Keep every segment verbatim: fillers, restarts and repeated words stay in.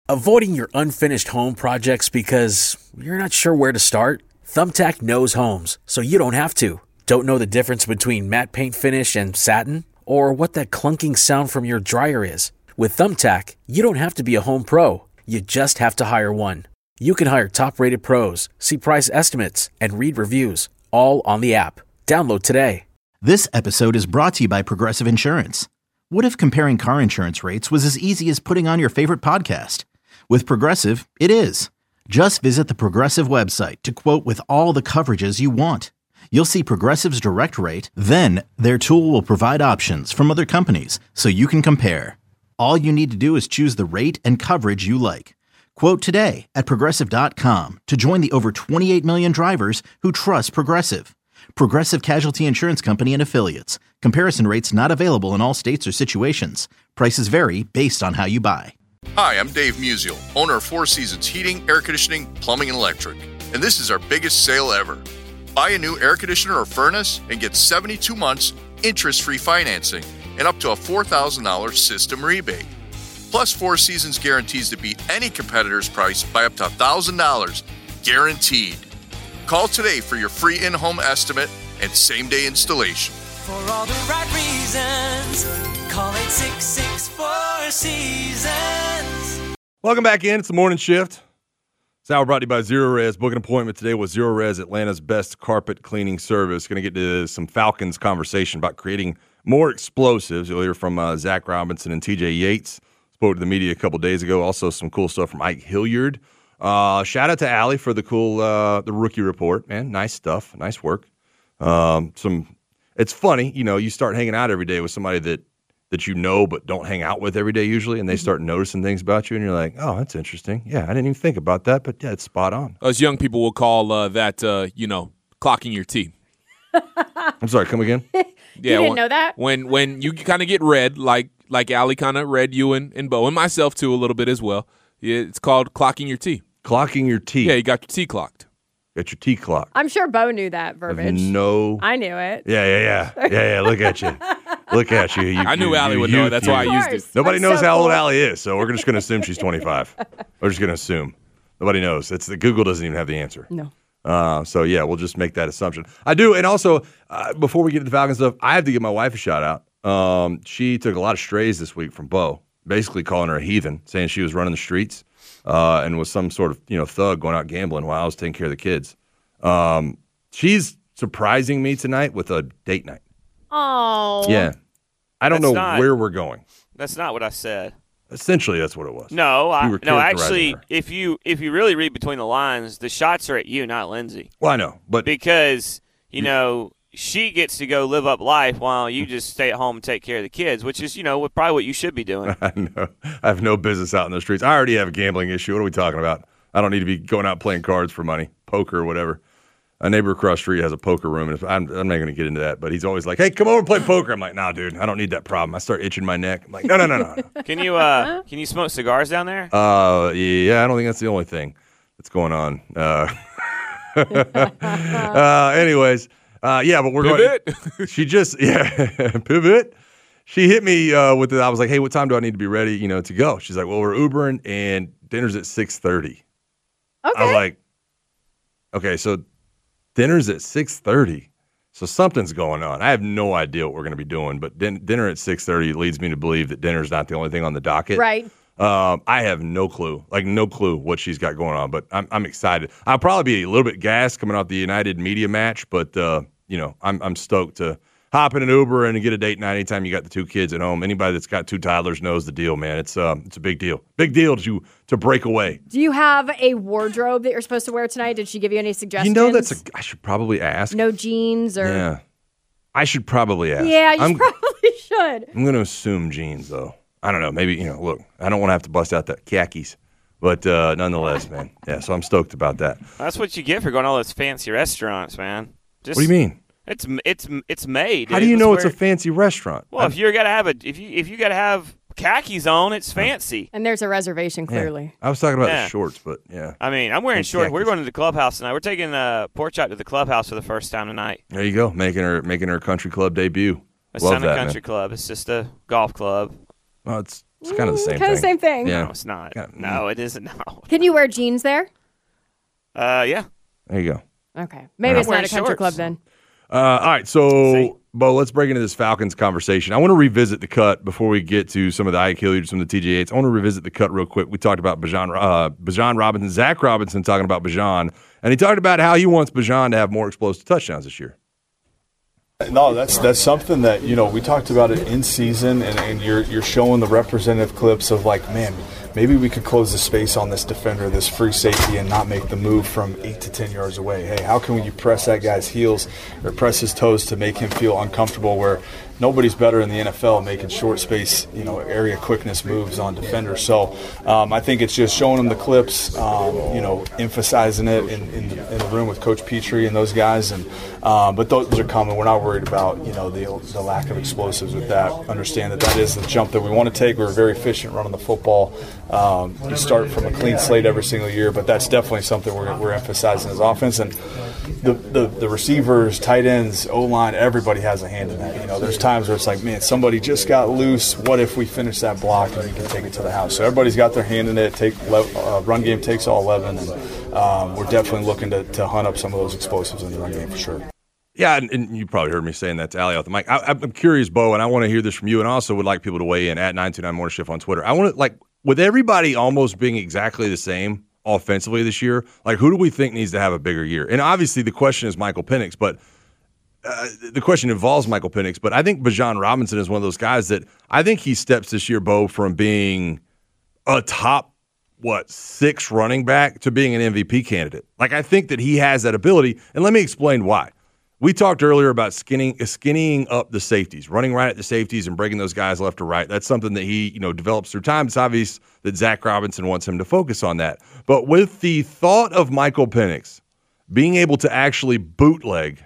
Avoiding your unfinished home projects because you're not sure where to start? Thumbtack knows homes, so you don't have to. Don't know the difference between matte paint finish and satin? Or what that clunking sound from your dryer is? With Thumbtack, you don't have to be a home pro. You just have to hire one. You can hire top-rated pros, see price estimates, and read reviews, all on the app. Download today. This episode is brought to you by Progressive Insurance. What if comparing car insurance rates was as easy as putting on your favorite podcast? With Progressive, it is. Just visit the Progressive website to quote with all the coverages you want. You'll see Progressive's direct rate, then their tool will provide options from other companies so you can compare. All you need to do is choose the rate and coverage you like. Quote today at Progressive dot com to join the over twenty-eight million drivers who trust Progressive. Progressive Casualty Insurance Company and Affiliates. Comparison rates not available in all states or situations. Prices vary based on how you buy. Hi, I'm Dave Musial, owner of Four Seasons Heating, Air Conditioning, Plumbing, and Electric. And this is our biggest sale ever. Buy a new air conditioner or furnace and get seventy-two months interest-free financing and up to a four thousand dollars system rebate. Plus, Four Seasons guarantees to beat any competitor's price by up to one thousand dollars, guaranteed. Call today for your free in-home estimate and same-day installation. For all the right reasons, call eight six six, four seasons. Welcome back in. It's the morning shift. It's now brought to you by Zero Res. Book an appointment today with Zero Res, Atlanta's best carpet cleaning service. Going to get to some Falcons conversation about creating more explosives. You'll hear from uh, Zach Robinson and T J Yates. Spoke to the media a couple days ago. Also some cool stuff from Ike Hilliard. Uh, shout out to Allie for the cool uh, the rookie report, man. Nice stuff. Nice work. Um, some. It's funny, you know, you start hanging out every day with somebody that, that you know but don't hang out with every day usually, and they start noticing things about you, and you're like, oh, that's interesting. Yeah, I didn't even think about that, but yeah, it's spot on. Us young people will call uh, that, uh, you know, clocking your T. I'm sorry, come again? Yeah, you didn't when, know that? When when you kind of get read, like like Allie kind of read you and, and Bo, and myself too a little bit as well. Yeah, it's called clocking your T. Clocking your T. Yeah, you got your T clocked. Got your T clock. I'm sure Bo knew that verbiage. No. I knew it. Yeah, yeah, yeah. Yeah, yeah, look at you. Look at you. you I knew you, Allie you, would you, know it. That's you, why I used it. Nobody That's knows so how cool. old Allie is, so we're just going to assume she's twenty-five. We're just going to assume. Nobody knows. It's the Google doesn't even have the answer. No. Uh, so, yeah, we'll just make that assumption. I do, and also, uh, before we get to the Falcons stuff, I have to give my wife a shout-out. Um, she took a lot of strays this week from Bo, basically calling her a heathen, saying she was running the streets uh, and was some sort of, you know, thug going out gambling while I was taking care of the kids. Um, she's surprising me tonight with a date night. Oh. Yeah. I don't That's know not- where we're going. That's not what I said. Essentially, that's what it was. No, I, You were no. characterizing Actually, her. if you if you really read between the lines, the shots are at you, not Lindsay, Well, I know, but because you know she gets to go live up life while you just stay at home and take care of the kids, which is you know what- probably what you should be doing. I know I have no business out in the streets. I already have a gambling issue. What are we talking about? I don't need to be going out playing cards for money, poker or whatever. A neighbor across the street has a poker room, and if, I'm, I'm not going to get into that, but he's always like, hey, come over and play poker. I'm like, nah, dude, I don't need that problem. I start itching my neck. I'm like, no, no, no, no. no. Can you uh can you smoke cigars down there? Uh, yeah, I don't think that's the only thing that's going on. Uh, uh, anyways, uh, yeah, but we're Pivot. going. She just, yeah, pivot. She hit me uh, with it. I was like, hey, what time do I need to be ready, you know, to go? She's like, well, we're Ubering and dinner's at six thirty. Okay. I was like, okay, so dinner's at six thirty. So something's going on. I have no idea what we're going to be doing, but din- dinner at six thirty leads me to believe that dinner's not the only thing on the docket. Right. Um, I have no clue, like no clue what she's got going on, but I'm I'm excited. I'll probably be a little bit gassed coming off the United Media match, but uh, you know, I'm I'm stoked to hop in an Uber and get a date night anytime you got the two kids at home. Anybody that's got two toddlers knows the deal, man. It's um it's a big deal. Big deal to to break away. Do you have a wardrobe that you're supposed to wear tonight? Did she give you any suggestions? You know, that's a I should probably ask. No jeans or Yeah. I should probably ask. Yeah, you I'm, probably should. I'm going to assume jeans, though. I don't know. Maybe, you know, look, I don't want to have to bust out the khakis. But uh, nonetheless, man. Yeah, so I'm stoked about that. That's what you get for going to all those fancy restaurants, man. Just, What do you mean? It's it's it's made. How dude. do you That's know where- it's a fancy restaurant? Well, if you're gonna have a if you if you gotta have khakis on, it's fancy. And there's a reservation, Yeah. clearly. I was talking about Yeah. the shorts, but yeah. I mean, I'm wearing And shorts. We're khakis. going to the clubhouse tonight. We're taking uh, Porch out to the clubhouse for the first time tonight. There you go, making her making her country club debut. It's Love not a that, country man. club. It's just a golf club. Well, it's It's kind of the same kind of thing. the same thing. Yeah. No, it's not. No, it isn't. No. Can you wear jeans there? Uh, yeah. There you go. Okay. Maybe it's not wearing a country shorts. club then. Uh, all right, so, Bo, let's break into this Falcons conversation. I want to revisit the cut before we get to some of the I Q leaders, some of the T J eights. I want to revisit the cut real quick. We talked about Bijan, uh, Bijan Robinson, Zach Robinson talking about Bijan, and he talked about how he wants Bijan to have more explosive touchdowns this year. No, that's that's something that, you know, we talked about it in season, and, and you're you're showing the representative clips of like, man, maybe we could close the space on this defender, this free safety, and not make the move from eight to ten yards away. Hey, how can you press that guy's heels or press his toes to make him feel uncomfortable, where nobody's better in the N F L making short space, you know, area quickness moves on defenders. So um, I think it's just showing them the clips, um, you know, emphasizing it in, in, the, in the room with Coach Petrie and those guys. And um, but those are coming. We're not worried about, you know, the, the lack of explosives with that. Understand that that is the jump that we want to take. We're very efficient running the football. Um, we start from a clean slate every single year, but that's definitely something we're, we're emphasizing as offense. And the, the, the receivers, tight ends, O-line, everybody has a hand in that. You know, there's times where it's like, man, somebody just got loose. What if we finish that block and we can take it to the house? So everybody's got their hand in it. Take uh, run game takes all eleven, and um, we're definitely looking to, to hunt up some of those explosives in the run game for sure. Yeah, and, and you probably heard me saying that to Allie off the mic. I, I'm curious, Bo, and I want to hear this from you, and also would like people to weigh in at nine two nine Morning Shift on Twitter. I want to, like, with everybody almost being exactly the same offensively this year, like, who do we think needs to have a bigger year? And obviously the question is Michael Penix, but uh, the question involves Michael Penix. But I think Bijan Robinson is one of those guys that I think he steps this year, Bo, from being a top, what, six running back to being an M V P candidate. Like, I think that he has that ability, and let me explain why. We talked earlier about skinning, skinning up the safeties, running right at the safeties and breaking those guys left to right. That's something that he, you know, develops through time. It's obvious that Zach Robinson wants him to focus on that. But with the thought of Michael Penix being able to actually bootleg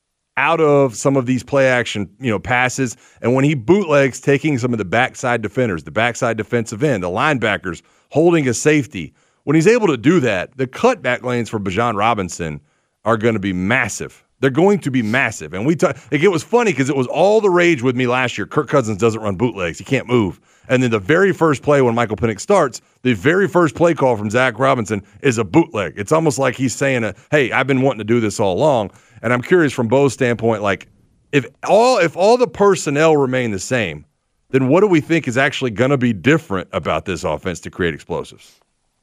out of some of these play action, you know, passes, and when he bootlegs, taking some of the backside defenders, the backside defensive end, the linebackers, holding a safety, when he's able to do that, the cutback lanes for Bijan Robinson are going to be massive. They're going to be massive. And we talk, like, it was funny because it was all the rage with me last year. Kirk Cousins doesn't run bootlegs. He can't move. And then the very first play when Michael Penix starts, the very first play call from Zach Robinson is a bootleg. It's almost like he's saying, a, hey, I've been wanting to do this all along. And I'm curious from Bo's standpoint, like, if all if all the personnel remain the same, then what do we think is actually going to be different about this offense to create explosives?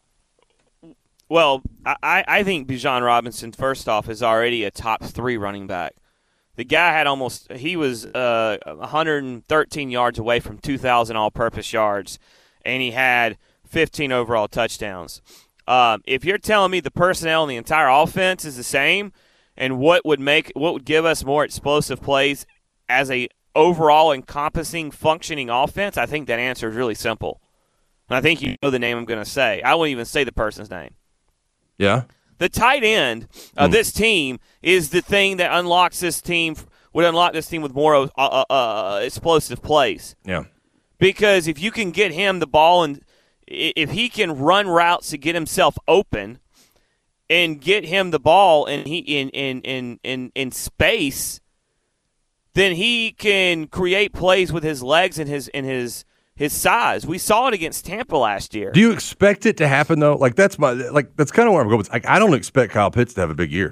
Well, I, I think Bijan Robinson, first off, is already a top three running back. The guy had almost – he was uh, one hundred thirteen yards away from two thousand all-purpose yards, and he had fifteen overall touchdowns. Um, if you're telling me the personnel in the entire offense is the same, and what would make what would give us more explosive plays as a overall encompassing, functioning offense, I think that answer is really simple. And I think you know the name I'm going to say. I won't even say the person's name. Yeah. The tight end of mm. this team is the thing that unlocks this team, would unlock this team with more uh, uh, uh, explosive plays. Yeah. Because if you can get him the ball and if he can run routes to get himself open and get him the ball and he in in in in, in space, then he can create plays with his legs and his and his his size. We saw it against Tampa last year. Do you expect it to happen though? Like that's my like that's kind of where I'm going. Like I don't expect Kyle Pitts to have a big year.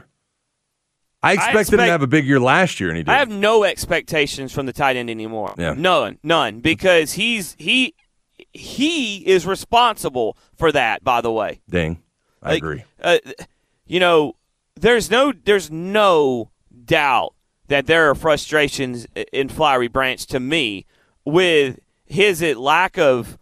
I expected I expect, him to have a big year last year, and he did. I have no expectations from the tight end anymore. Yeah. None, none, because he's he he is responsible for that. By the way, Dang, I like, agree. Uh, you know, there's no there's no doubt that there are frustrations in Flowery Branch to me with his lack of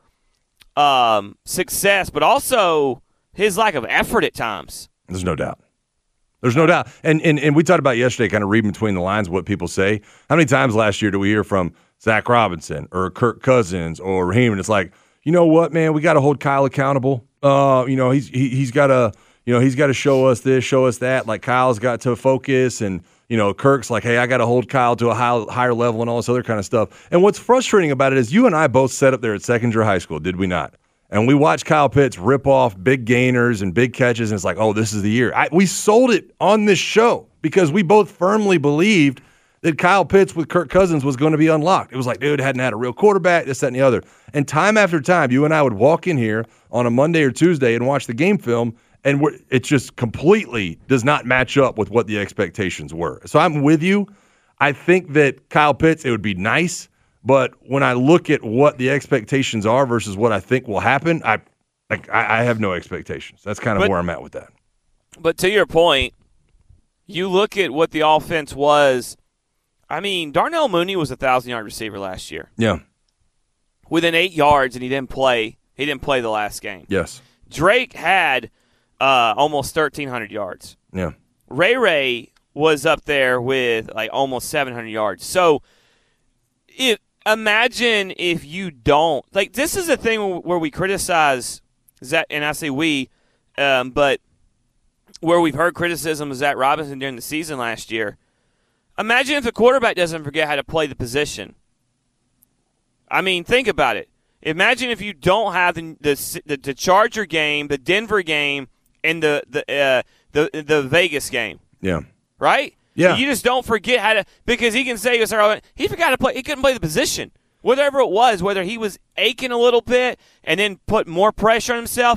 um, success, but also his lack of effort at times. There's no doubt. There's no doubt. And, and and we talked about yesterday, kind of reading between the lines what people say. How many times last year do we hear from Zach Robinson or Kirk Cousins or Raheem? And it's like, you know what, man, we got to hold Kyle accountable. Uh, you know, he's he, he's got to, you know, he's got to show us this, show us that. Like Kyle's got to focus, and you know, Kirk's like, hey, I got to hold Kyle to a high, higher level and all this other kind of stuff. And what's frustrating about it is you and I both sat up there at Secondary High School, did we not? And we watched Kyle Pitts rip off big gainers and big catches, and it's like, oh, this is the year. I, we sold it on this show because we both firmly believed that Kyle Pitts with Kirk Cousins was going to be unlocked. It was like, dude, hadn't had a real quarterback, this, that, and the other. And time after time, you and I would walk in here on a Monday or Tuesday and watch the game film, and we're, it just completely does not match up with what the expectations were. So I'm with you. I think that Kyle Pitts, it would be nice, but when I look at what the expectations are versus what I think will happen, I like I, I have no expectations. That's kind of but, where I'm at with that. But to your point, you look at what the offense was. I mean, Darnell Mooney was a thousand-yard receiver last year. Yeah. Within eight yards, and he didn't play. He didn't play the last game. Yes. Drake had uh, almost thirteen hundred yards. Yeah. Ray Ray was up there with like almost seven hundred yards. So, if imagine if you don't like. This is a thing where we criticize Zach, and I say we, um, but where we've heard criticism of Zach Robinson during the season last year. Imagine if the quarterback doesn't forget how to play the position. I mean, think about it. Imagine if you don't have the the, the Charger game, the Denver game, and the the uh, the the Vegas game. Yeah. Right? Yeah. You just don't forget how to because he can say he forgot to play. He couldn't play the position, whatever it was. Whether he was aching a little bit and then put more pressure on himself.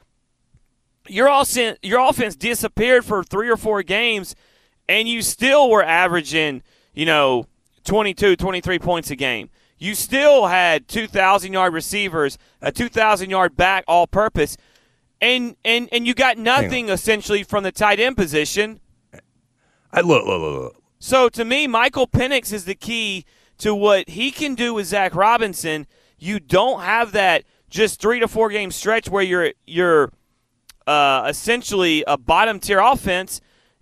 Your all your offense disappeared for three or four games. And you still were averaging, you know, twenty-two, twenty-three points a game. You still had two thousand-yard receivers, a two thousand-yard back all-purpose, and, and and you got nothing essentially from the tight end position. I look, look, look, look. So to me, Michael Penix is the key to what he can do with Zach Robinson. You don't have that just three to four game stretch where you're you're uh, essentially a bottom-tier offense.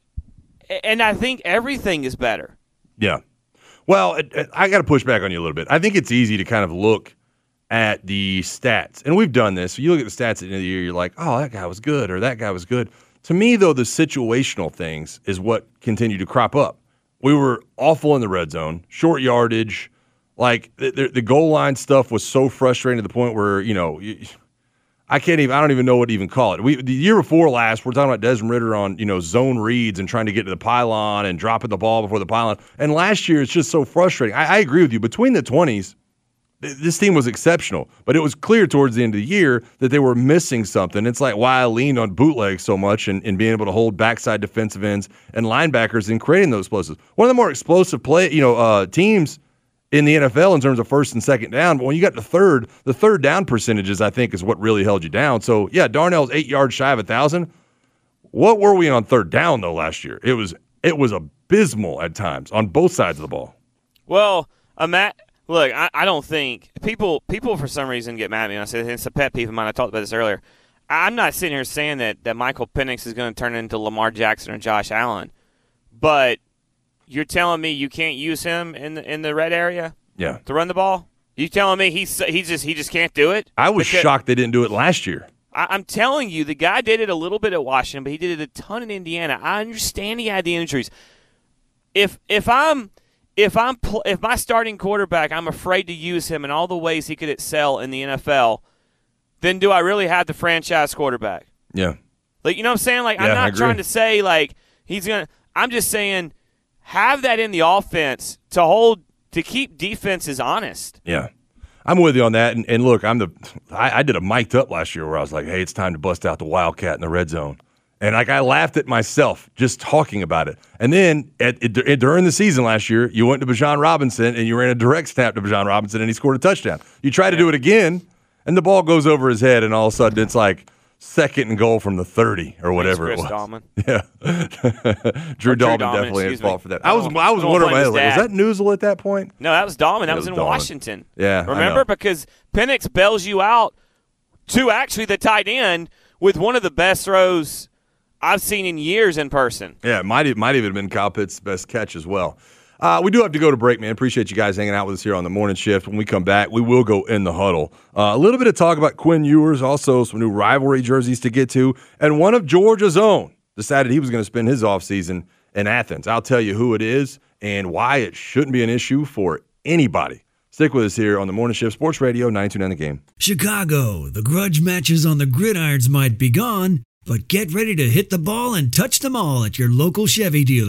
And I think everything is better. Yeah. Well, it, it, I got to push back on you a little bit. I think it's easy to kind of look at the stats. And we've done this. You look at the stats at the end of the year, you're like, oh, that guy was good or that guy was good. To me, though, the situational things is what continue to crop up. We were awful in the red zone, short yardage. Like, the, the, the goal line stuff was so frustrating to the point where, you know, you, I can't even. I don't even know what to even call it. We the year before last, we're talking about Desmond Ridder on you know zone reads and trying to get to the pylon and dropping the ball before the pylon. And last year, it's just so frustrating. I, I agree with you. Between the twenties, th- this team was exceptional, but it was clear towards the end of the year that they were missing something. It's like why I leaned on bootlegs so much and, and being able to hold backside defensive ends and linebackers and creating those explosives. One of the more explosive play, you know, uh, teams in the N F L in terms of first and second down, but when you got the third, the third down percentages, I think, is what really held you down. So, yeah, Darnell's eight yards shy of a thousand. What were we on third down, though, last year? It was it was abysmal at times on both sides of the ball. Well, uh, Matt, look, I, I don't think people people for some reason get mad at me. And I said it's a pet peeve of mine. I talked about this earlier. I'm not sitting here saying that, that Michael Penix is going to turn into Lamar Jackson or Josh Allen, but you're telling me you can't use him in the in the red area? Yeah. To run the ball? You telling me he's he just he just can't do it? I was because shocked they didn't do it last year. I, I'm telling you, the guy did it a little bit at Washington, but he did it a ton in Indiana. I understand he had the injuries. If if I'm if I'm pl- if my starting quarterback, I'm afraid to use him in all the ways he could excel in the N F L, then do I really have the franchise quarterback? Yeah. Like you know what I'm saying? Like yeah, I'm not trying to say like he's gonna. I'm just saying. Have that in the offense to hold to keep defenses honest. Yeah, I'm with you on that. And, and look, I'm the I, I did a mic'd up last year where I was like, "Hey, it's time to bust out the Wildcat in the red zone," and like I laughed at myself just talking about it. And then at, at, during the season last year, you went to Bijan Robinson and you ran a direct snap to Bijan Robinson, and he scored a touchdown. You try to do it again, and the ball goes over his head, and all of a sudden it's like. Second and goal from the thirty or whatever Chris it was. Dahlman. Yeah, Drew, Drew Dahlman definitely at fault for that. I was I was wondering, like, was that Newsel at that point? No, that was Dahlman. That it was, was in Dahlman. Washington. Yeah, remember because Penix bails you out to actually the tight end with one of the best throws I've seen in years in person. Yeah, it might might even have been Kyle Pitts' best catch as well. Uh, we do have to go to break, man. Appreciate you guys hanging out with us here on the morning shift. When we come back, we will go in the huddle. Uh, a little bit of talk about Quinn Ewers, also some new rivalry jerseys to get to, and one of Georgia's own decided he was going to spend his offseason in Athens. I'll tell you who it is and why it shouldn't be an issue for anybody. Stick with us here on the Morning Shift Sports Radio, nine two nine The Game. Chicago, the grudge matches on the gridirons might be gone, but get ready to hit the ball and touch them all at your local Chevy dealer.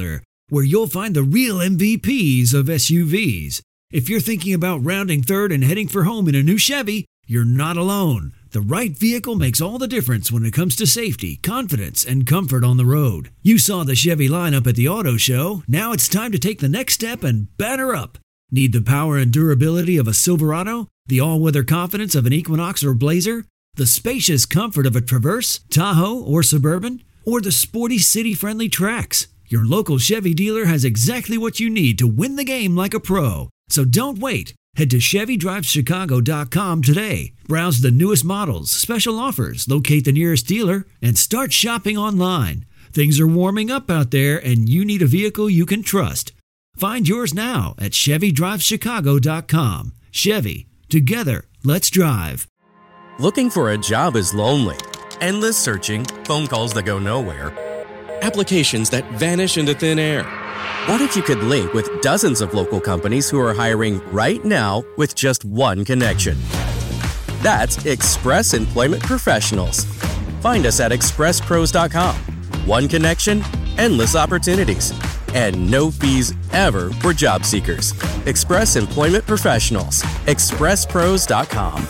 where you'll find the real M V Ps of S U Vs. If you're thinking about rounding third and heading for home in a new Chevy, you're not alone. The right vehicle makes all the difference when it comes to safety, confidence, and comfort on the road. You saw the Chevy lineup at the auto show. Now it's time to take the next step and batter up. Need the power and durability of a Silverado? The all-weather confidence of an Equinox or Blazer? The spacious comfort of a Traverse, Tahoe, or Suburban? Or the sporty city-friendly Trax? Your local Chevy dealer has exactly what you need to win the game like a pro. So don't wait. Head to Chevy Drives Chicago dot com today. Browse the newest models, special offers, locate the nearest dealer, and start shopping online. Things are warming up out there, and you need a vehicle you can trust. Find yours now at Chevy Drives Chicago dot com. Chevy. Together, let's drive. Looking for a job is lonely. Endless searching, phone calls that go nowhere, applications that vanish into thin air. What if you could link with dozens of local companies who are hiring right now with just one connection? That's Express Employment Professionals. Find us at express pros dot com. One connection, endless opportunities, and no fees ever for job seekers. Express Employment Professionals. express pros dot com.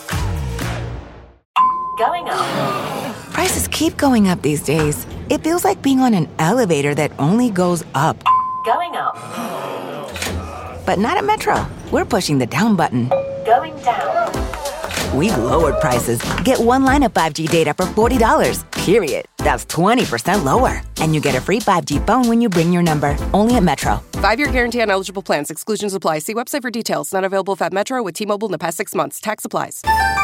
Going up. Prices keep going up these days. It feels like being on an elevator that only goes up. Going up. But not at Metro. We're pushing the down button. Going down. We've lowered prices. Get one line of five G data for forty dollars. Period. That's twenty percent lower. And you get a free five G phone when you bring your number. Only at Metro. Five-year guarantee on eligible plans. Exclusions apply. See website for details. Not available if at Metro with T-Mobile in the past six months. Tax applies.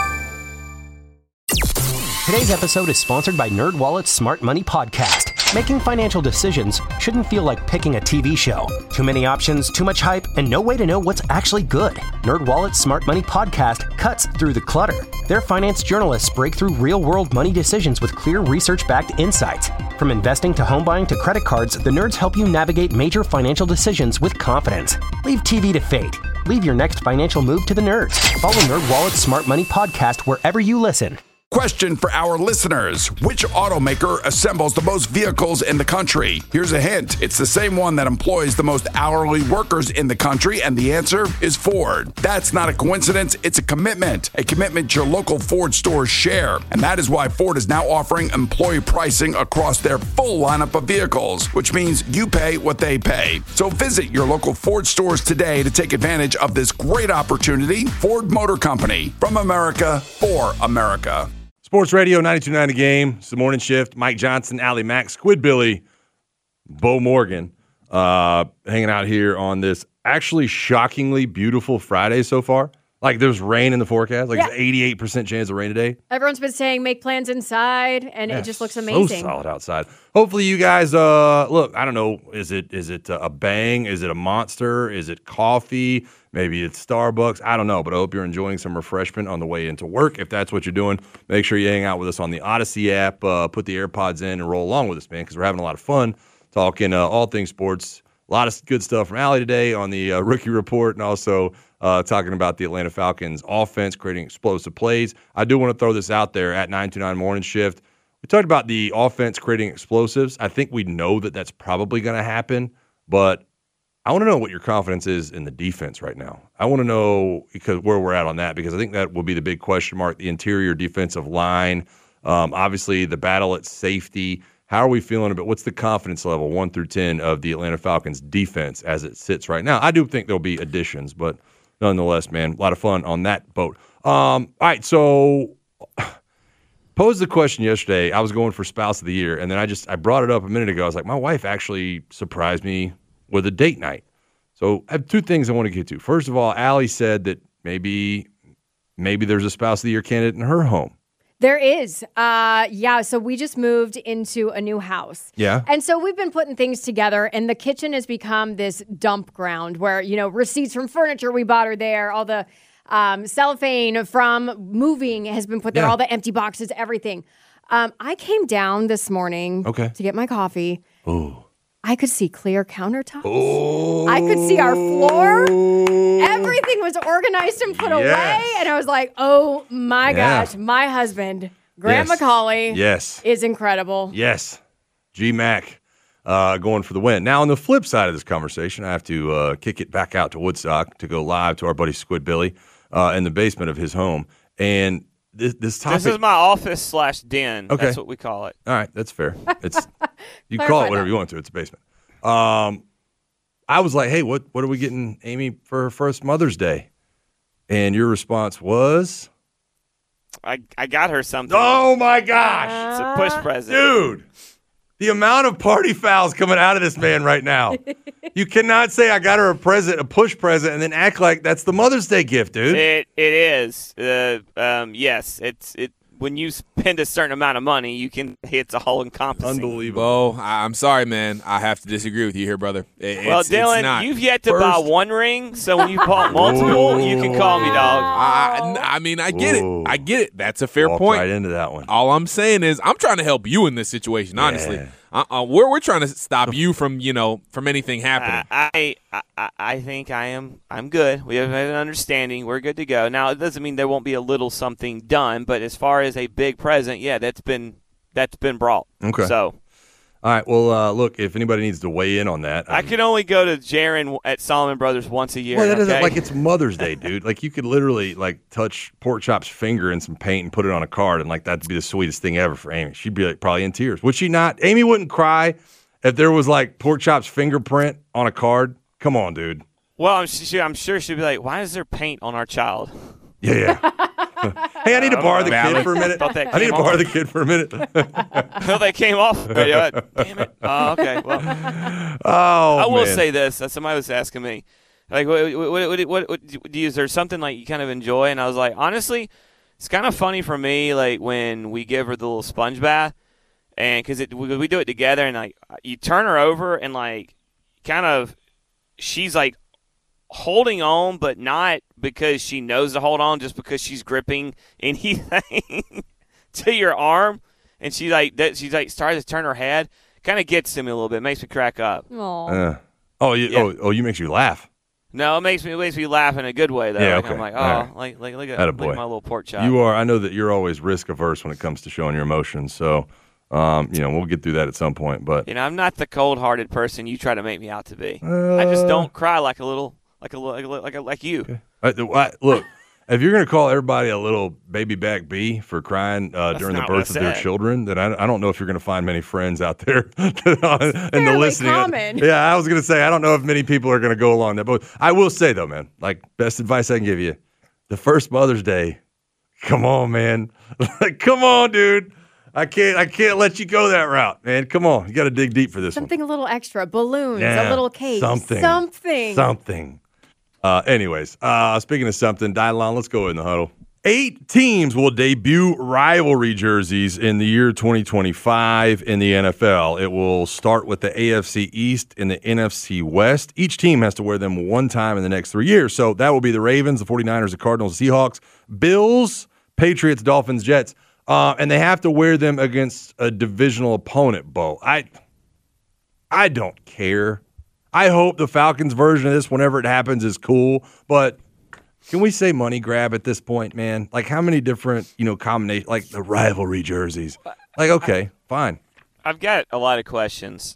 Today's episode is sponsored by NerdWallet's Smart Money Podcast. Making financial decisions shouldn't feel like picking a T V show. Too many options, too much hype, and no way to know what's actually good. NerdWallet's Smart Money Podcast cuts through the clutter. Their finance journalists break through real-world money decisions with clear research-backed insights. From investing to home buying to credit cards, the nerds help you navigate major financial decisions with confidence. Leave T V to fate. Leave your next financial move to the nerds. Follow NerdWallet's Smart Money Podcast wherever you listen. Question for our listeners. Which automaker assembles the most vehicles in the country? Here's a hint. It's the same one that employs the most hourly workers in the country, and the answer is Ford. That's not a coincidence. It's a commitment. A commitment your local Ford stores share. And that is why Ford is now offering employee pricing across their full lineup of vehicles, which means you pay what they pay. So visit your local Ford stores today to take advantage of this great opportunity. Ford Motor Company. From America, for America. Sports Radio ninety-two point nine The Game. It's the morning shift. Mike Johnson, Allie Mack, Squid Billy, Bo Morgan, uh, hanging out here on this actually shockingly beautiful Friday so far. Like there's rain in the forecast. Like yeah. It's eighty-eight percent chance of rain today. Everyone's been saying make plans inside, and yeah, it just looks amazing. So solid outside. Hopefully you guys, uh, look, I don't know, is it is it a Bang? Is it a Monster? Is it coffee? Maybe it's Starbucks. I don't know, but I hope you're enjoying some refreshment on the way into work. If that's what you're doing, make sure you hang out with us on the Odyssey app. Uh, put the AirPods in and roll along with us, man, because we're having a lot of fun talking uh, all things sports. A lot of good stuff from Allie today on the uh, Rookie Report, and also uh, talking about the Atlanta Falcons offense creating explosive plays. I do want to throw this out there at nine two nine Morning Shift. We talked about the offense creating explosives. I think we know that that's probably going to happen, but I want to know what your confidence is in the defense right now. I want to know because where we're at on that, because I think that will be the big question mark, the interior defensive line, um, obviously the battle at safety. How are we feeling about what's the confidence level, one through ten, of the Atlanta Falcons defense as it sits right now? I do think there'll be additions, but nonetheless, man, a lot of fun on that boat. Um, all right, so posed the question yesterday. I was going for Spouse of the Year, and then I just I brought it up a minute ago. I was like, my wife actually surprised me with a date night. So I have two things I want to get to. First of all, Allie said that maybe maybe there's a Spouse of the Year candidate in her home. There is. Uh, yeah, so we just moved into a new house. Yeah. And so we've been putting things together, and the kitchen has become this dump ground where, you know, receipts from furniture we bought are there, all the um, cellophane from moving has been put there, yeah. all the empty boxes, everything. Um, I came down this morning okay. to get my coffee. Ooh. I could see clear countertops. Oh. I could see our floor. Everything was organized and put yes. away. And I was like, oh my yeah. gosh, my husband, Grant yes. McCauley, yes. is incredible. Yes. G Mac. uh, going for the win. Now, on the flip side of this conversation, I have to uh, kick it back out to Woodstock to go live to our buddy Squid Billy uh, in the basement of his home. And this, this topic. This is my office slash den. Okay. That's what we call it. All right, that's fair. It's you can call it whatever you want to. It's a basement. Um, I was like, hey, what what are we getting Amy for her first Mother's Day? And your response was, I I got her something. oh my gosh, It's a push present, dude! The amount of party fouls coming out of this man right now. You cannot say I got her a present, a push present, and then act like that's the Mother's Day gift, dude. It it is. Uh, um, yes, it's it. When you spend a certain amount of money, you can. It's all encompassing. Unbelievable. Bo, I- I'm sorry, man. I have to disagree with you here, brother. It- Well, it's, Dylan, it's not. you've yet to First, buy one ring, so when you bought multiple, you can call me, dog. I, I mean, I get Whoa. it. I get it. That's a fair Walked point. right into that one. All I'm saying is, I'm trying to help you in this situation. Honestly, Yeah. uh-uh, we're we're trying to stop you from you know from anything happening. I, I I I think I am. I'm good. We have an understanding. We're good to go. Now, it doesn't mean there won't be a little something done, but as far as a big present, yeah, that's been that's been brought. Okay. So. All right. Well, uh, look, if anybody needs to weigh in on that, I can only go to Jaron at Solomon Brothers once a year. Well, that doesn't okay? like it's Mother's Day, dude. Like you could literally like touch Pork Chop's finger in some paint and put it on a card, and like that'd be the sweetest thing ever for Amy. She'd be like probably in tears. Would she not? Amy wouldn't cry if there was like Pork Chop's fingerprint on a card. Come on, dude. Well, I'm, she, I'm sure she'd be like, "Why is there paint on our child?" Yeah, yeah. Hey, I need to borrow the Valid. kid for a minute. Thought that I need to came borrow off. the kid for a minute. No, they came off. Damn it. Oh, okay. Well, oh, I will man. say this. uh, Somebody was asking me, like, what, what, what, what, what do you, is there something like you kind of enjoy? And I was like, honestly, it's kind of funny for me, like when we give her the little sponge bath, and because we, we do it together, and like you turn her over, and like kind of, she's like holding on, but not because she knows to hold on, just because she's gripping anything to your arm, and she like that. She's like starts to turn her head. Kind of gets to me a little bit. Makes me crack up. Uh, oh, you, Yeah. oh, oh, you makes you laugh. No, it makes me it makes me laugh in a good way though. Yeah, like, okay. I'm like, oh, All right. like like look at, Attaboy. look at my little pork chop. You are. I know that you're always risk averse when it comes to showing your emotions. So, um, you know, we'll get through that at some point. But You know, I'm not the cold-hearted person you try to make me out to be. I just Uh, don't cry like a little, like a little, like a, like, a, like you. I, I, look, if you're going to call everybody a little baby back bee for crying uh, during the not what birth I of their said. children, then I, I don't know if you're going to find many friends out there in the fairly listening. common. Yeah, I was going to say I don't know if many people are going to go along that. But I will say though, man, like best advice I can give you: the first Mother's Day. Come on, man. Like, come on, dude. I can't. I can't let you go that route, man. Come on, you got to dig deep for this one. Something a little extra. Balloons, Yeah, a little cake. something. Something. Something. Uh, anyways, uh, speaking of something, Dylan, let's go in the huddle. Eight teams will debut rivalry jerseys in the year twenty twenty-five in the N F L. It will start with the A F C East and the N F C West. Each team has to wear them one time in the next three years. So that will be the Ravens, the 49ers, the Cardinals, the Seahawks, Bills, Patriots, Dolphins, Jets. Uh, and they have to wear them against a divisional opponent, Bo. I, I don't care. I hope the Falcons version of this, whenever it happens, is cool. But can we say money grab at this point, man? Like how many different, you know, combinations, like the rivalry jerseys? Like, okay, fine. I've got a lot of questions.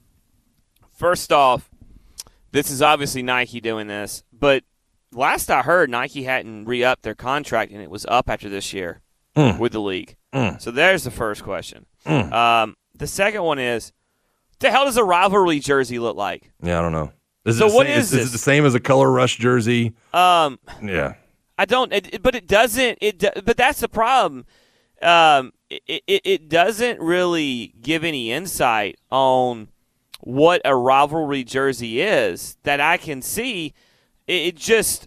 First off, this is obviously Nike doing this, but last I heard, Nike hadn't re-upped their contract, and it was up after this year Mm. with the league. Mm. So there's the first question. Mm. Um, the second one is, what the hell does a rivalry jersey look like? Yeah, I don't know. Is So it the what same, is is, this? it the same as a Color Rush jersey? Um, Yeah. I don't, it, but it doesn't. It, do- but that's the problem. Um, it, it it doesn't really give any insight on what a rivalry jersey is that I can see. It, it just,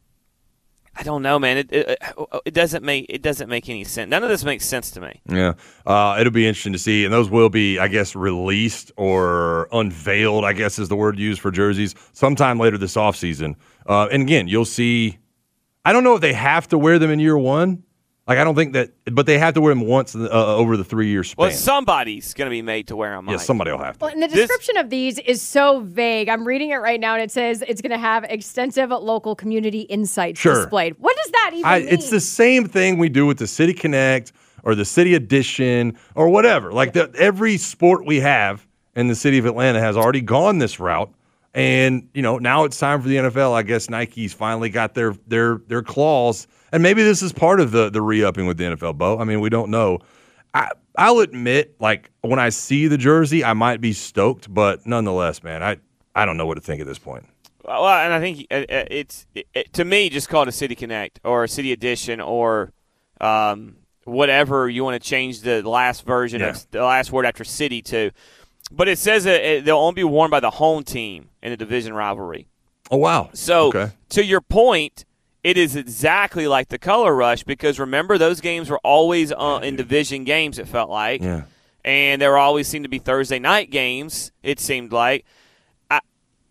I don't know, man. It, it it doesn't make it doesn't make any sense. None of this makes sense to me. Yeah, uh, it'll be interesting to see, and those will be, I guess, released or unveiled, I guess is the word used for jerseys, sometime later this offseason. Uh, and again, you'll see, I don't know if they have to wear them in year one. Like, I don't think that, but they have to wear them once uh, over the three-year span. Well, somebody's going to be made to wear them. Yeah, somebody will have to. Well, and the description of these is so vague. I'm reading it right now, and it says it's going to have extensive local community insights Sure. displayed. What does that even I, mean? it's the same thing we do with the City Connect or the City Edition or whatever. Like the, every sport we have in the city of Atlanta has already gone this route. And, you know, now it's time for the N F L. I guess Nike's finally got their their their claws. And maybe this is part of the the re-upping with the N F L, Bo. I mean, we don't know. I, I'll admit, like, when I see the jersey, I might be stoked. But nonetheless, man, I, I don't know what to think at this point. Well, and I think it's, it, it, to me, just call it a City Connect or a City Edition or um, whatever you want to change the last version Yeah. of the last word after City to. But it says that it, they'll only be worn by the home team in a division rivalry. Oh, wow. So, Okay. to your point, it is exactly like the Color Rush because, remember, those games were always uh, in division games, it felt like. Yeah. And there always seemed to be Thursday night games, it seemed like. I,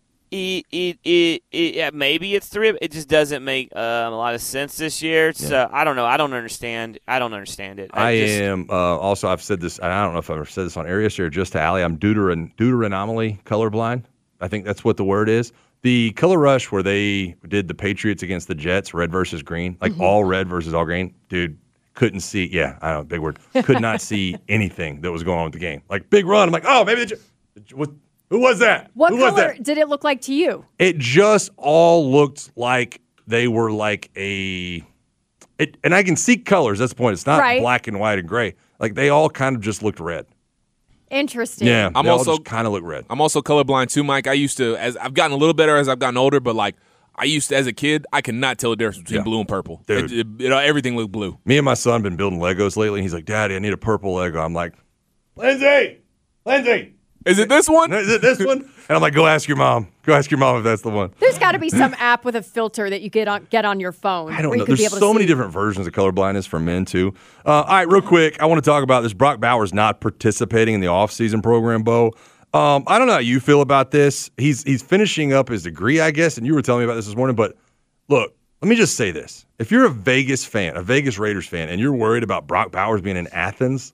it, it, it, it, yeah, maybe it's three. It just doesn't make um, a lot of sense this year. So, Yeah. I don't know. I don't understand. I don't understand it. I just, am uh, also. I've said this. I don't know if I've ever said this on air yesterday or just to Allie. I'm deuteran deuteranomaly colorblind. I think that's what the word is. The Color Rush, where they did the Patriots against the Jets, red versus green, like Mhm. all red versus all green. Dude, couldn't see. Yeah, I know, big word. Could not see anything that was going on with the game. Like big run. I'm like, oh, maybe the J- what, who was that? What who was color that? did it look like to you? It just all looked like they were like a it, and I can see colors. That's the point. It's not Right. black and white and gray. Like they all kind of just looked red. Interesting. Yeah, I'm they all also just kind of look red. I'm also colorblind too, Mike. I used to, as I've gotten a little better as I've gotten older, but like I used to, as a kid, I could not tell the difference between Yeah. blue and purple. Dude. It, it, it, everything looked blue. Me and my son been building Legos lately. And he's like, Daddy, I need a purple Lego. I'm like, Lindsay, Lindsay, is it this one? Is it this one? And I'm like, go ask your mom. Go ask your mom if that's the one. There's got to be some app with a filter that you get on get on your phone. I don't where know. You could be There's able so to many see. different versions of colorblindness for men, too. Uh, all right, real quick, I want to talk about this. Brock Bowers not participating in the offseason program, Bo. Um, I don't know how you feel about this. He's he's finishing up his degree, I guess, and you were telling me about this this morning. But look, let me just say this. If you're a Vegas fan, a Vegas Raiders fan, and you're worried about Brock Bowers being in Athens,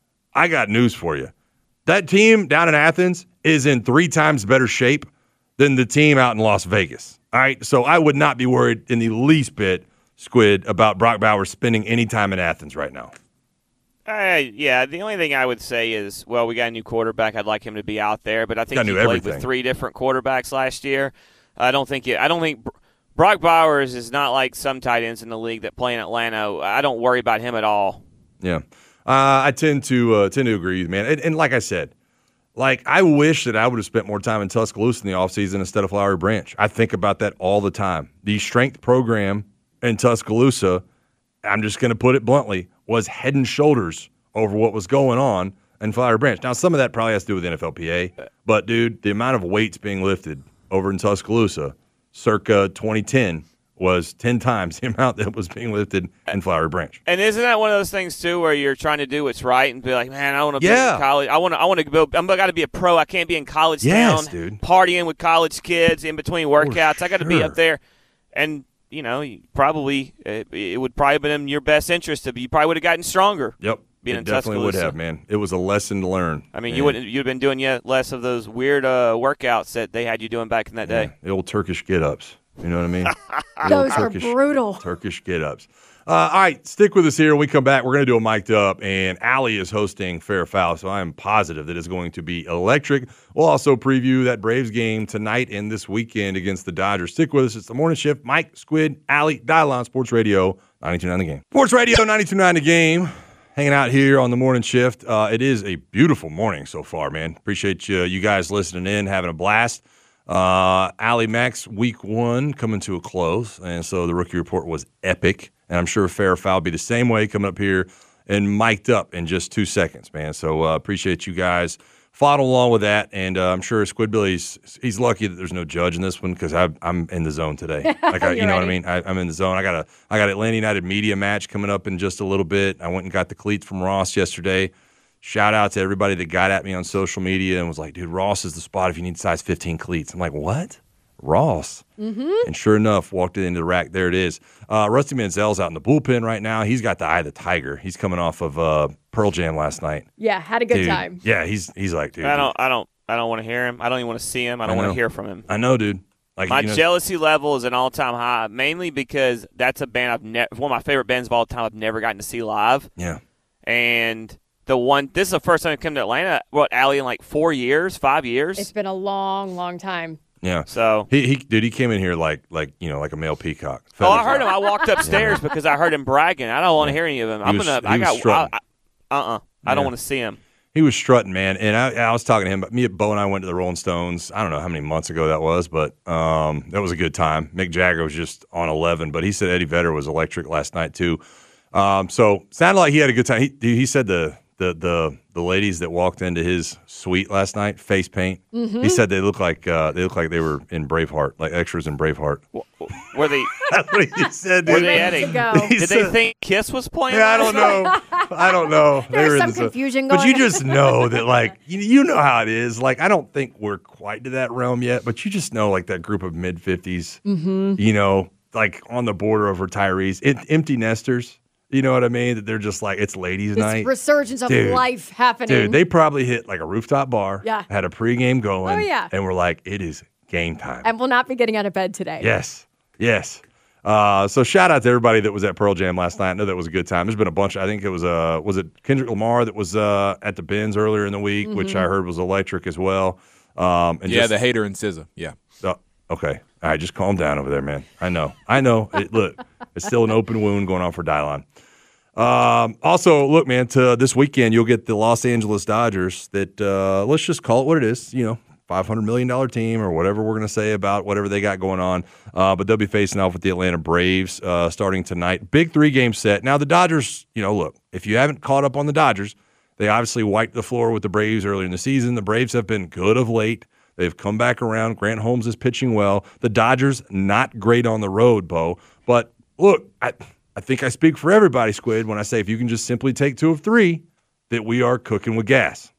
I got news for you. That team down in Athens is in three times better shape than the team out in Las Vegas. All right, so I would not be worried in the least bit, Squid, about Brock Bowers spending any time in Athens right now. Uh, yeah, the only thing I would say is, well, we got a new quarterback. I'd like him to be out there, but I think Got he new played everything. with three different quarterbacks last year. I don't think it, I don't think Brock Bowers is not like some tight ends in the league that play in Atlanta. I don't worry about him at all. Yeah, uh, I tend to uh, tend to agree, man. And, and like I said, like I wish that I would have spent more time in Tuscaloosa in the offseason instead of Flowery Branch. I think about that all the time. The strength program in Tuscaloosa, I'm just going to put it bluntly, was head and shoulders over what was going on in Flowery Branch. Now, some of that probably has to do with N F L P A, but dude, the amount of weights being lifted over in Tuscaloosa, circa twenty ten, was ten times the amount that was being lifted in Flowery Branch. And isn't that one of those things too, where you're trying to do what's right and be like, man, I want to be Yeah. in college. I want to. I want to go. I'm got to be a pro. I can't be in college Yes, town, dude. partying with college kids in between workouts. I got to be sure. up there, and you know, you probably it, it would probably have been in your best interest to be. You probably would have gotten stronger. Yep. Being it in definitely would Tuscaloosa. have, man. It was a lesson to learn. I mean, man. you would you'd been doing yet less of those weird uh, workouts that they had you doing back in that day. The old Turkish get-ups. You know what I mean? The Those old are Turkish, brutal. Turkish get-ups. Uh, all right, stick with us here. When we come back, we're going to do a mic'd up, and Allie is hosting Fair Foul, so I am positive that it's going to be electric. We'll also preview that Braves game tonight and this weekend against the Dodgers. Stick with us. It's the morning shift. Mike, Squid, Allie, Dial on Sports Radio ninety-two point nine The Game. Sports Radio ninety-two point nine The Game. Hanging out here on the morning shift. Uh, it is a beautiful morning so far, man. Appreciate you, you guys listening in, having a blast. Uh, Allie Max week one coming to a close, and so the rookie report was epic. And I'm sure Fair Foul will be the same way coming up here and mic'd up in just two seconds, man. So uh, appreciate you guys following along with that, and uh, I'm sure Squidbilly's he's lucky that there's no judge in this one because I'm in the zone today. Like I, you know what I mean? I, I'm in the zone. I got a I got Atlanta United media match coming up in just a little bit. I went and got the cleats from Ross yesterday. Shout out to everybody that got at me on social media and was like, dude, Ross is the spot if you need size fifteen cleats. I'm like, what? Ross. Mm-hmm. And sure enough, walked it into the rack. There it is. Uh, Rusty Manziel's out in the bullpen right now. He's got the eye of the tiger. He's coming off of uh, Pearl Jam last night. Yeah, had a good Dude, time. Yeah, he's he's like, dude. I don't. I don't. I don't want to hear him. I don't even want to see him. I don't I want know. to hear from him. I know, dude. Like My you know, jealousy level is an all-time high, mainly because that's a band I've never. One of my favorite bands of all time. I've never gotten to see live. Yeah. And the one. This is the first time I've come to Atlanta. What, Allie, in like four years, five years? It's been a long, long time. Yeah. So he, he dude, he came in here like like you know like a male peacock. Oh, I heard him. I walked upstairs because I heard him bragging. I don't want to hear any of him. I'm was- gonna. he I was got. strutting. I, I, uh-uh. I don't Yeah. want to see him. He was strutting, man, and I, I was talking to him. But me, Bo, and I went to the Rolling Stones. I don't know how many months ago that was, but um, that was a good time. Mick Jagger was just on eleven, but he said Eddie Vedder was electric last night too. Um, so sounded like he had a good time. He, he said the the the the ladies that walked into his suite last night, face paint. Mhm. He said they look like uh, they look like they were in Braveheart, like extras in Braveheart. Were they? That's what he said. Were dude. they Eddie? He Did they said- think Kiss was playing? Yeah, I don't know. I don't know. They There's were in some the- confusion But you going on. just know that, like, you, you know how it is. Like, I don't think we're quite to that realm yet, but you just know, like, that group of mid fifties, Mm-hmm. you know, like on the border of retirees, it, empty nesters. You know what I mean? That they're just like, it's ladies' This night. resurgence of Dude. life happening. Dude, they probably hit like a rooftop bar, Yeah. had a pregame going, Oh, yeah. and we're like, it is game time. and will not be getting out of bed today. Yes, yes. Uh, so shout out to everybody that was at Pearl Jam last night. I know that was a good time. There's been a bunch. I think it was uh, was it Kendrick Lamar that was uh, at the Benz earlier in the week, which I Mhm. heard was electric as well. Um, and yeah, just, the hater and S Z A. Yeah. uh, okay, all right, just calm down over there, man. I know, I know. It, look, it's still an open wound going on for Dylon. Um, also, look, man, to this weekend you'll get the Los Angeles Dodgers. That uh, let's just call it what it is. You know, five hundred million dollars team or whatever we're going to say about whatever they got going on. Uh, but they'll be facing off with the Atlanta Braves uh, starting tonight. Big three-game set. Now, the Dodgers, you know, look, if you haven't caught up on the Dodgers, they obviously wiped the floor with the Braves earlier in the season. The Braves have been good of late. They've come back around. Grant Holmes is pitching well. The Dodgers, not great on the road, Bo. But look, I, I think I speak for everybody, Squid, when I say if you can just simply take two of three, that we are cooking with gas.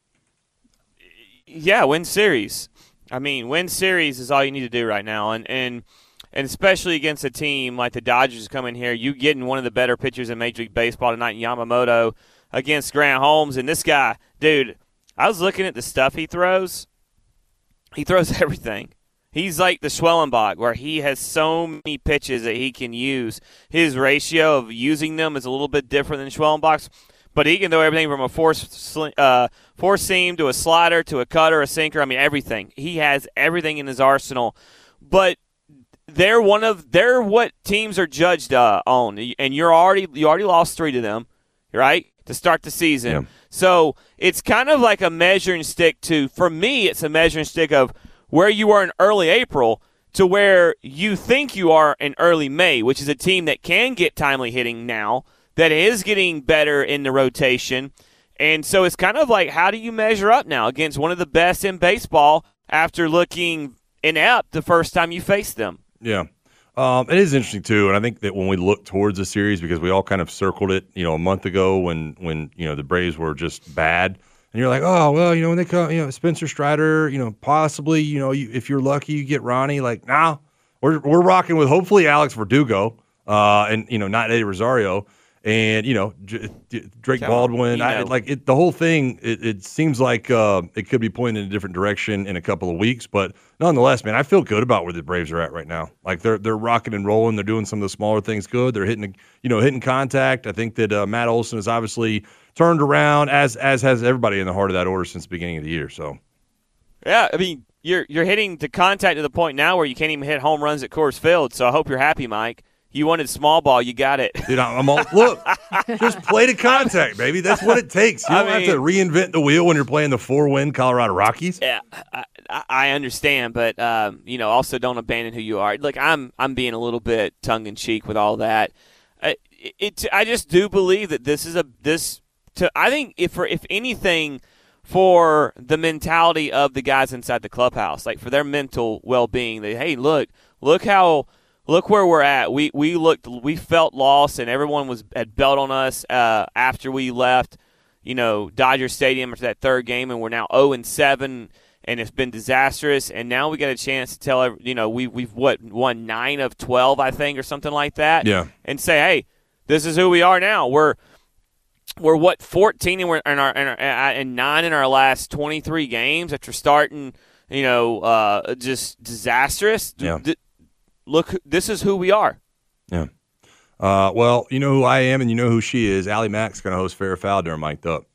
Yeah, win series. I mean, win series is all you need to do right now, and and and especially against a team like the Dodgers coming here, you getting one of the better pitchers in Major League Baseball tonight, Yamamoto, against Grant Holmes, and this guy, dude. I was looking at the stuff he throws. He throws everything. He's like the Schwellenbach, where he has so many pitches that he can use. His ratio of using them is a little bit different than Schwellenbach's. But he can throw everything from a four, uh, four seam to a slider to a cutter, a sinker. I mean, everything. He has everything in his arsenal. But they're one of they're what teams are judged uh, on, and you're already you already lost three to them, right, to start the season. Yeah. So it's kind of like a measuring stick to. For me, it's a measuring stick of where you are in early April to where you think you are in early May, which is a team that can get timely hitting now, that is getting better in the rotation. And so it's kind of like, how do you measure up now against one of the best in baseball after looking inept the first time you faced them? Yeah. Um, it is interesting, too, and I think that when we look towards the series, because we all kind of circled it, you know, a month ago when, when you know, the Braves were just bad, and you're like, oh, well, you know, when they come, you know, Spencer Strider, you know, possibly, you know, you, if you're lucky, you get Ronnie. Like, nah, we're, we're rocking with hopefully Alex Verdugo uh, and, you know, not Eddie Rosario. And, you know, J- J- Drake Come on, Baldwin, you I, know. like it, the whole thing, it, it seems like uh, it could be pointing in a different direction in a couple of weeks. But nonetheless, man, I feel good about where the Braves are at right now. Like they're they're rocking and rolling. They're doing some of the smaller things good. They're hitting, you know, hitting contact. I think that uh, Matt Olson has obviously turned around, as as has everybody in the heart of that order since the beginning of the year. So, Yeah, I mean, you're you're hitting the contact to the point now where you can't even hit home runs at Coors Field. So I hope you're happy, Mike. You wanted small ball, you got it. dude, I'm all look. Just play to contact, baby. That's what it takes. You I don't have mean- to reinvent the wheel when you're playing the four-win Colorado Rockies. Yeah, I, I- I understand, but um, you know, also don't abandon who you are. Look, I'm I'm being a little bit tongue in cheek with all that. I, it, I just do believe that this is a this. To I think if for if anything, for the mentality of the guys inside the clubhouse, like for their mental well-being, that hey, look, look how. Look where we're at. We we looked, we felt lost, and everyone was had belt on us uh, after we left, you know, Dodger Stadium after that third game, and we're now zero and seven, and it's been disastrous. And now we got a chance to tell, every- you know, we we've what won nine of twelve, I think, or something like that. Yeah. And say, hey, this is who we are now. We're we're what fourteen, and we're in our, in our and nine in our last twenty-three games after starting, you know, uh, just disastrous. Yeah. D- Look, this is who we are. Yeah. Uh, well, you know who I am, and you know who she is. Allie Mack's going to host Fair or Foul during Mic'd Up.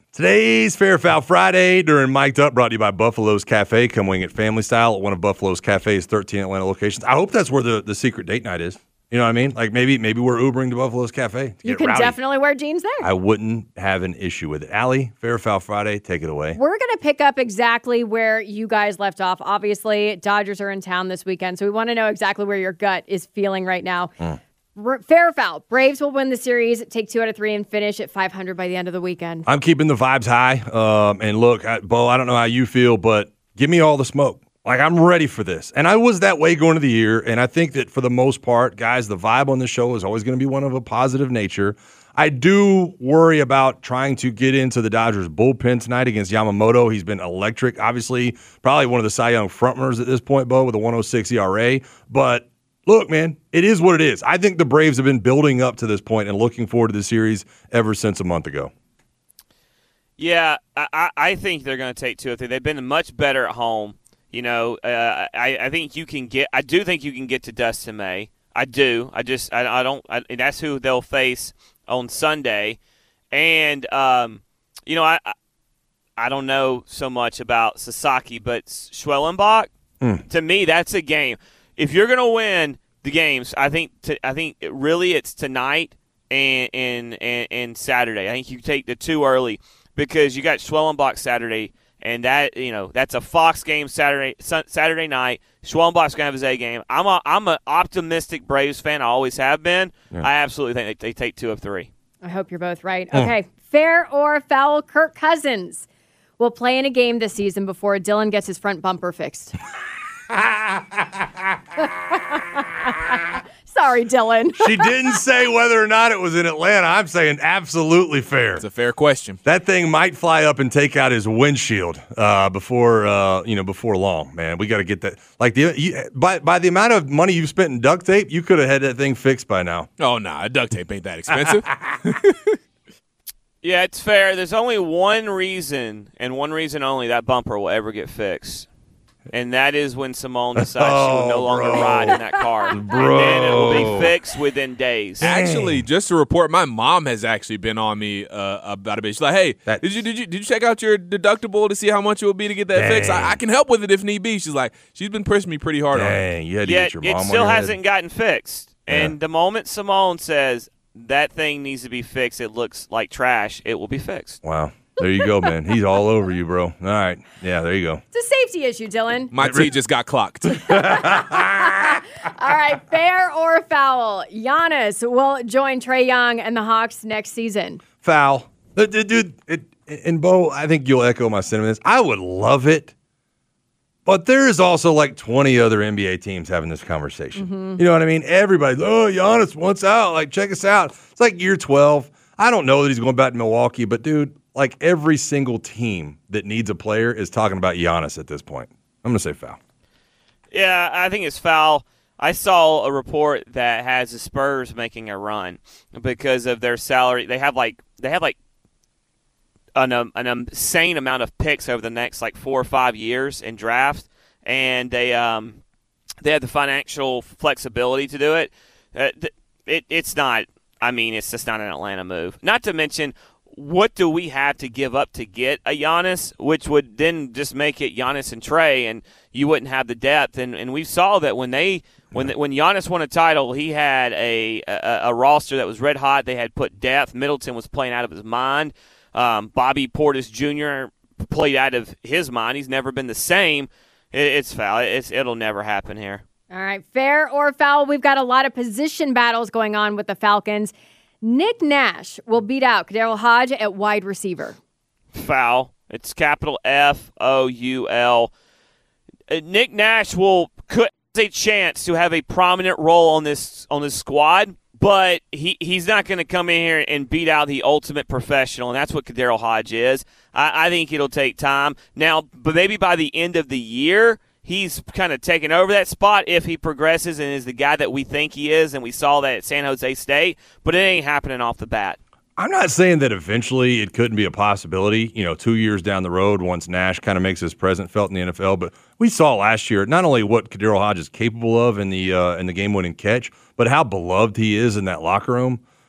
Today's Fair Foul Friday during Mic'd Up, brought to you by Buffalo's Cafe. Come wing it family style at one of Buffalo's Cafe's thirteen Atlanta locations. I hope that's where the, the secret date night is. You know what I mean? Like maybe maybe we're Ubering to Buffalo's Cafe. To you get can rowdy. definitely wear jeans there. I wouldn't have an issue with it. Allie, Fair Foul Friday, take it away. We're going to pick up exactly where you guys left off. Obviously, Dodgers are in town this weekend, so we want to know exactly where your gut is feeling right now. Mm. R- Fair or foul? Braves will win the series, take two out of three, and finish at five hundred by the end of the weekend. I'm keeping the vibes high. Um, and look, I, Bo, I don't know how you feel, but give me all the smoke. Like, I'm ready for this. And I was that way going into the year, and I think that for the most part, guys, the vibe on the show is always going to be one of a positive nature. I do worry about trying to get into the Dodgers bullpen tonight against Yamamoto. He's been electric. Obviously, probably one of the Cy Young frontrunners at this point, Bo, with a one oh six E R A. But look, man, it is what it is. I think the Braves have been building up to this point and looking forward to the series ever since a month ago. Yeah, I, I think they're going to take two or three. They've been much better at home. You know, uh, I, I think you can get – I do think you can get to Dustin May. I do. I just – I, I don't – that's who they'll face on Sunday. And, um, you know, I I don't know so much about Sasaki, but Schwellenbach, mm. to me, that's a game. If you're going to win the games, I think to, I think really it's tonight and, and, and, and Saturday. I think you take the two early because you got Schwellenbach Saturday – and that, you know, that's a Fox game Saturday Saturday night. Schwellenbach's going to have his A game. I'm a, I'm an optimistic Braves fan. I always have been. Yeah. I absolutely think they, they take two of three. I hope you're both right. Mm. Okay, fair or foul, Kirk Cousins will play in a game this season before Dylan gets his front bumper fixed. Sorry, Dylan. She didn't say whether or not it was in Atlanta. I'm saying absolutely fair. It's a fair question. That thing might fly up and take out his windshield uh, before uh, you know before long. Man, we got to get that. Like the you, by by the amount of money you've spent in duct tape, you could have had that thing fixed by now. Oh no, nah, duct tape ain't that expensive. Yeah, it's fair. There's only one reason, and one reason only, that bumper will ever get fixed. And that is when Simone decides oh, she will no longer bro. ride in that car. Bro. And then it will be fixed within days. Actually, just to report, my mom has actually been on me uh, about a bit. She's like, hey, that, did you did you did you check out your deductible to see how much it would be to get that dang. fixed? I, I can help with it if need be. She's like, she's been pushing me pretty hard dang, on it. You had to Yet get your mom it still on your hasn't head. gotten fixed. Yeah. And the moment Simone says that thing needs to be fixed, it looks like trash, it will be fixed. Wow. There you go, man. He's all over you, bro. All right. Yeah, there you go. It's a safety issue, Dylan. My T just got clocked. All right, fair or foul? Giannis will join Trae Young and the Hawks next season. Foul. Dude, it, and Bo, I think you'll echo my sentiments. I would love it, but there is also like twenty other N B A teams having this conversation. Mm-hmm. You know what I mean? Everybody's, oh, Giannis wants out. Like, check us out. It's like year twelve. I don't know that he's going back to Milwaukee, but, dude, like every single team that needs a player is talking about Giannis at this point. I'm going to say foul. Yeah, I think it's foul. I saw a report that has the Spurs making a run because of their salary. They have like they have like an, um, an insane amount of picks over the next like four or five years in draft, and they um they have the financial flexibility to do it. Uh, it it's not. I mean, it's just not an Atlanta move. Not to mention, what do we have to give up to get a Giannis, which would then just make it Giannis and Trae, and you wouldn't have the depth. And and we saw that when they when when Giannis won a title, he had a, a a roster that was red hot. They had put depth. Middleton was playing out of his mind. Um, Bobby Portis Junior played out of his mind. He's never been the same. It, it's foul. It's it'll never happen here. All right, fair or foul? We've got a lot of position battles going on with the Falcons. Nick Nash will beat out Daryl Hodge at wide receiver. Foul. It's capital F O U L. Uh, Nick Nash will could have a chance to have a prominent role on this on this squad, but he, he's not going to come in here and beat out the ultimate professional, and that's what Daryl Hodge is. I, I think it'll take time. Now, but maybe by the end of the year, he's kind of taken over that spot if he progresses and is the guy that we think he is, and we saw that at San Jose State, but it ain't happening off the bat. I'm not saying that eventually it couldn't be a possibility, you know, two years down the road once Nash kind of makes his presence felt in the N F L, but we saw last year not only what Daryl Hodge is capable of in the uh, in the game-winning catch, but how beloved he is in that locker room.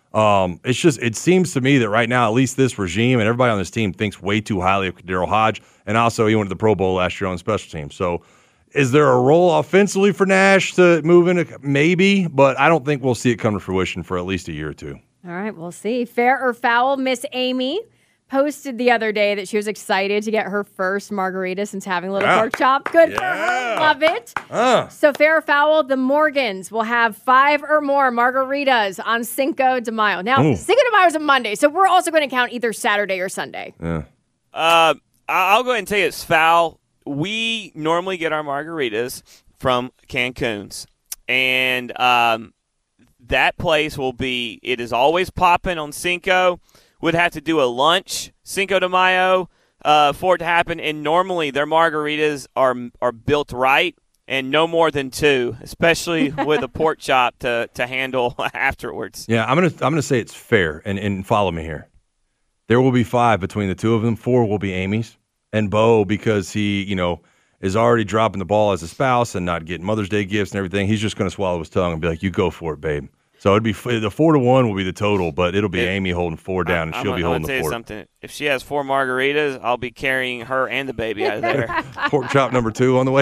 Um, it's just it seems to me that right now, at least this regime and everybody on this team thinks way too highly of Daryl Hodge, and also he went to the Pro Bowl last year on special teams. So, is there a role offensively for Nash to move in? Maybe, but I don't think we'll see it come to fruition for at least a year or two. All right, we'll see. Fair or foul? Miss Amy posted the other day that she was excited to get her first margarita since having a little Yeah. pork chop. Good Yeah. for her. Love it. Uh. So fair or foul, the Morgans will have five or more margaritas on Cinco de Mayo. Now, Ooh. Cinco de Mayo is a Monday, so we're also going to count either Saturday or Sunday. Yeah. Uh, I- I'll go ahead and tell you it's foul. We normally get our margaritas from Cancun's, and um, that place will be, it is always popping on Cinco. Would have to do a lunch Cinco de Mayo uh, for it to happen, and normally their margaritas are are built right and no more than two, especially with a pork chop to, to handle afterwards. Yeah, I'm gonna I'm gonna say it's fair, and, and follow me here. There will be five between the two of them. Four will be Amy's and Bo, because he, you know, is already dropping the ball as a spouse and not getting Mother's Day gifts and everything. He's just gonna swallow his tongue and be like, "You go for it, babe." So it'd be the four to one will be the total, but it'll be it, Amy holding four down, and I'm she'll gonna, be I'm holding gonna the tell four. you something. If she has four margaritas, I'll be carrying her and the baby out of there. Pork chop number two on the way.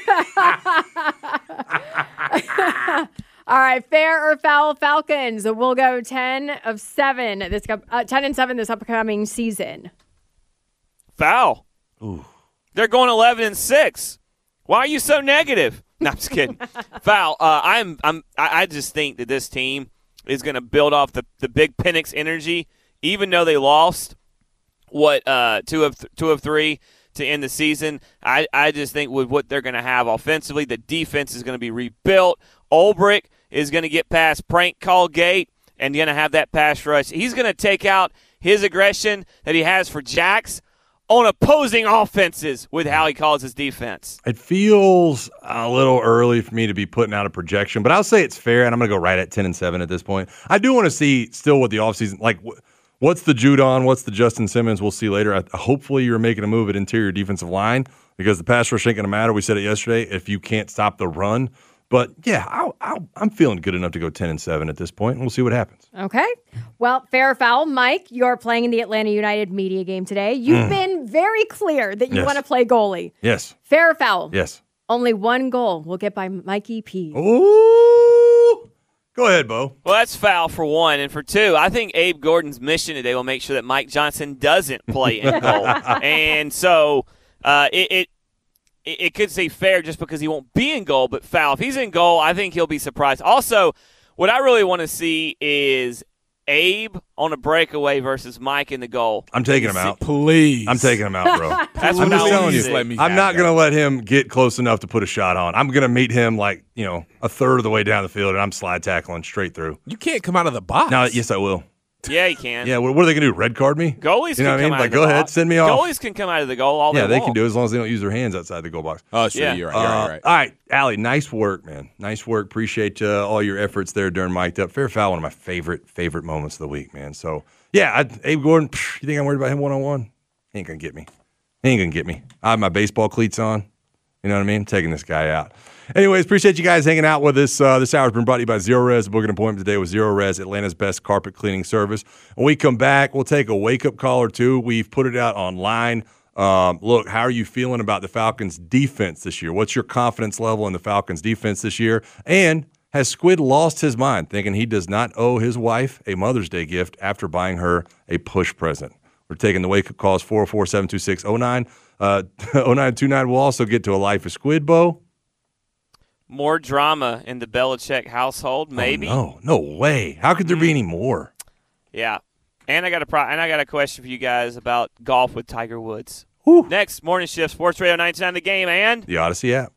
All right, fair or foul Falcons. We'll go ten of seven this uh, ten and seven this upcoming season. Foul. Ooh. They're going eleven and six. Why are you so negative? No, I'm just kidding. Foul. Uh, I'm. I'm. I, I just think that this team is going to build off the, the big Penix energy, even though they lost what uh, two of th- two of three to end the season. I, I just think with what they're going to have offensively, the defense is going to be rebuilt. Ulbrich is going to get past prank call gate and going to have that pass rush. He's going to take out his aggression that he has for Jax on opposing offenses with how he calls his defense. It feels a little early for me to be putting out a projection, but I'll say it's fair, and I'm going to go right at ten and seven at this point. I do want to see still what the offseason, like what's the Judon, what's the Justin Simmons, we'll see later. I, hopefully you're making a move at interior defensive line, because the pass rush ain't going to matter. We said it yesterday, if you can't stop the run. But, yeah, I'll, I'll, I'm feeling good enough to go ten and seven at this point, and we'll see what happens. Okay. Well, fair or foul, Mike, you're playing in the Atlanta United media game today. You've Mm. been very clear that you Yes. want to play goalie. Yes. Fair or foul? Yes. Only one goal will get by Mikey P. Ooh. Go ahead, Bo. Well, that's foul for one. And for two, I think Abe Gordon's mission today will make sure that Mike Johnson doesn't play in goal. And so uh, it, it it could say fair just because he won't be in goal, but foul. If he's in goal, I think he'll be surprised. Also, what I really want to see is Abe on a breakaway versus Mike in the goal. I'm taking him out. Please. I'm taking him out, bro. That's I'm what just I telling want you. to see. Let me I'm have not that. going to let him get close enough to put a shot on. I'm going to meet him like, you know, a third of the way down the field, and I'm slide tackling straight through. You can't come out of the box. No, yes, I will. Yeah, he can. Yeah, what, what are they going to do? Red card me? Goalies You know what can I mean? come out Like, of the go ahead, box. send me off. Goalies can come out of the goal all Yeah, they they want. can do it as long as they don't use their hands outside the goal box. Oh, sure. Yeah. You're right. You're right. You're right. Uh, all right, Allie, nice work, man. Nice work. Appreciate uh, all your efforts there during Mic'd Up. Fair foul, one of my favorite, favorite moments of the week, man. So, yeah, I, Abe Gordon, psh, you think I'm worried about him one-on-one? He ain't going to get me. He ain't going to get me. I have my baseball cleats on. You know what I mean? Taking this guy out. Anyways, appreciate you guys hanging out with us. Uh, this hour has been brought to you by Zero Res. Book an appointment today with Zero Res, Atlanta's best carpet cleaning service. When we come back, we'll take a wake-up call or two. We've put it out online. Um, look, how are you feeling about the Falcons' defense this year? What's your confidence level in the Falcons' defense this year? And has Squid lost his mind, thinking he does not owe his wife a Mother's Day gift after buying her a push present? We're taking the wake-up calls, four oh four, seven two six, oh nine Uh, oh nine two nine. We'll also get to a life of Squid, Bo. More drama in the Belichick household, maybe. Oh, no, no way. How could there be any more? Yeah, and I got a pro- and I got a question for you guys about golf with Tiger Woods. Next, Morning Shift, Sports Radio ninety-nine The Game, and The Odyssey app.